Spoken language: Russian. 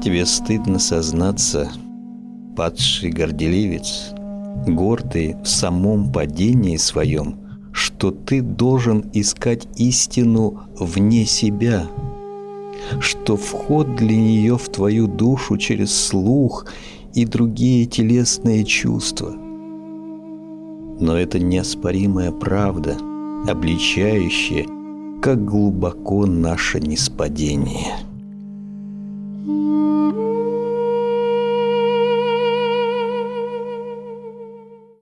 Тебе стыдно сознаться, падший горделивец, гордый в самом падении своем, что ты должен искать истину вне себя, что вход для нее в твою душу через слух и другие телесные чувства. Но это неоспоримая правда, обличающая, как глубоко наше ниспадение.